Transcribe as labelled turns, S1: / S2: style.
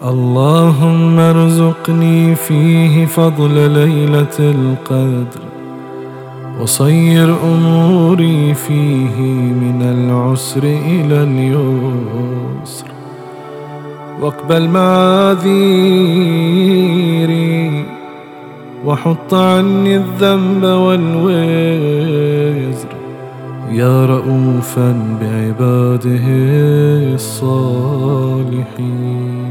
S1: اللهم ارزقني فيه فضل ليلة القدر، وصير أموري فيه من العسر إلى اليسر، واقبل معاذيري وحط عني الذنب والوزر، يا رؤوفا بعباده الصالحين.